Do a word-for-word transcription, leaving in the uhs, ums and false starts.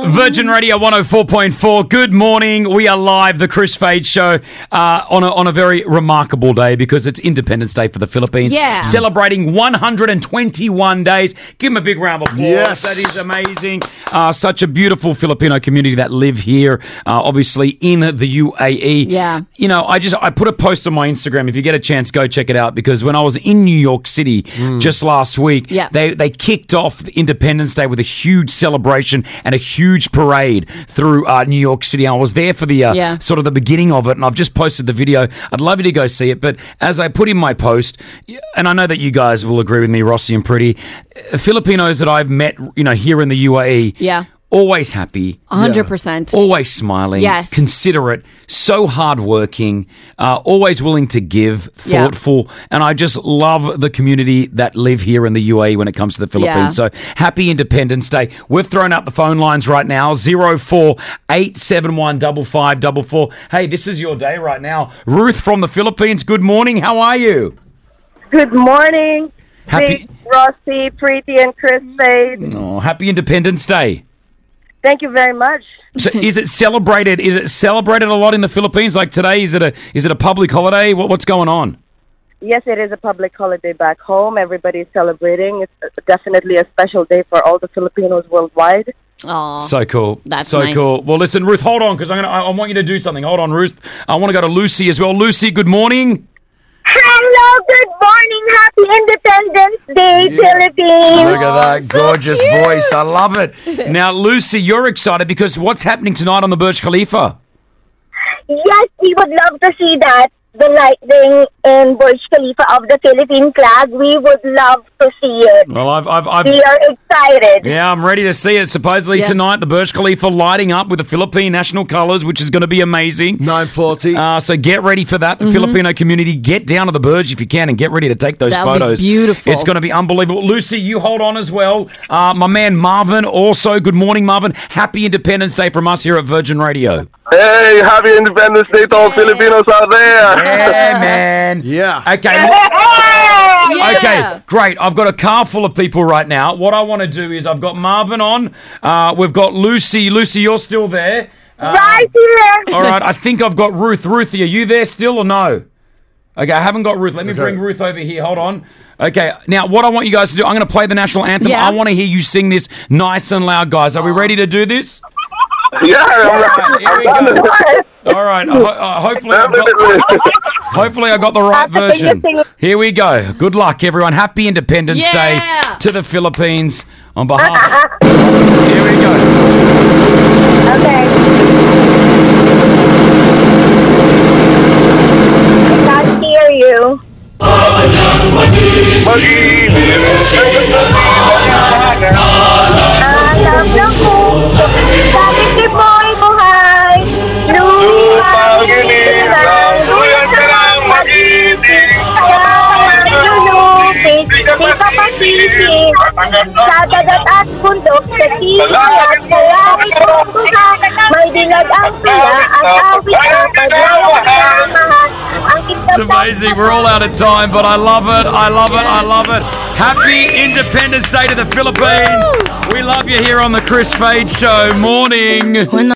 Virgin Radio one oh four point four. Good morning. We are live, the Chris Fade Show, uh, on, a, on a very remarkable day because it's Independence Day for the Philippines. Yeah. Celebrating one hundred twenty-one days. Give them a big round of applause. Yes. That is amazing. Uh, such a beautiful Filipino community that live here, uh, obviously in the U A E. Yeah. You know, I just I put a post on my Instagram. If you get a chance, go check it out because when I was in New York City mm. just last week, yeah. they, they kicked off Independence Day with a huge celebration and a huge parade through uh, New York City. I was there for the uh, yeah. sort of the beginning of it, and I've just posted the video. I'd love you to go see it. But as I put in my post, and I know that you guys will agree with me, Rossi and Pretty, Filipinos that I've met, you know, here in the U A E, yeah. always happy. one hundred percent. Always smiling. Yes. Considerate. So hardworking. Uh, always willing to give. Thoughtful. Yeah. And I just love the community that live here in the U A E when it comes to the Philippines. Yeah. So happy Independence Day. We've thrown out the phone lines right now. zero four eight seven one five five four four. Hey, this is your day right now. Ruth from the Philippines, good morning. How are you? Good morning. Happy Big, Rossi, Pretty, and Chris Fade. Oh, happy Independence Day. Thank you very much. So is it celebrated? Is it celebrated a lot in the Philippines? Like today, is it a is it a public holiday? What, what's going on? Yes, it is a public holiday back home. Everybody's celebrating. It's definitely a special day for all the Filipinos worldwide. Aw, so cool. That's so nice. cool. Well, listen, Ruth, hold on because I'm gonna. I, I want you to do something. Hold on, Ruth. I want to go to Lucy as well. Lucy, good morning. Hello, good morning. Happy Independence Day, Yeah. Philippines. Look at that gorgeous voice. I love it. Now, Lucy, you're excited because what's happening tonight on the Burj Khalifa? Yes, we would love to see that. The lightning in Burj Khalifa of the Philippine flag. We would love to see it. Well, I've, I've, I've We are excited. yeah, I'm ready to see it. Supposedly Yeah. tonight, the Burj Khalifa lighting up with the Philippine national colours, which is going to be amazing. nine forty. Uh, so get ready for that. The Mm-hmm. Filipino community, get down to the Burj if you can and get ready to take those That'll be photos. beautiful. It's going to be unbelievable. Lucy, you hold on as well. Uh, my man Marvin also. Good morning, Marvin. Happy Independence Day from us here at Virgin Radio. Hey, happy Independence Day to all Filipinos out there. Yeah, man. Yeah. Okay. Yeah. Okay, great. I've got a car full of people right now. What I want to do is I've got Marvin on. Uh, we've got Lucy. Lucy, you're still there. Uh, Right here. All right, I think I've got Ruth. Ruthie, are you there still or no? Okay, I haven't got Ruth. Let me Okay. bring Ruth over here. Hold on. Okay, now what I want you guys to do, I'm going to play the national anthem. Yeah. I want to hear you sing this nice and loud, guys. Are we ready to do this? Yeah, I'm All right, here we I'm go. All right, ho- uh, hopefully, I've got, hopefully I got the right Have to sing version. the sing- Here we go. Good luck, everyone. Happy Independence Yeah. Day to the Philippines on behalf. Here we go. Okay. I can't hear you. Alam na ko, bakit di mo'y buhay? Lupang inilang, luyan ka lang mag-ibig. Kaya nilulupit, di ka pasisig. Sa dagat at bundok, sa tiyak, kaya itong buhay. May dilag ang tula, ang awit ang paglawahan. It's amazing. We're all out of time, but I love it. I love it. I love it. Happy Independence Day to the Philippines. We love you here on the Chris Fade Show. Morning.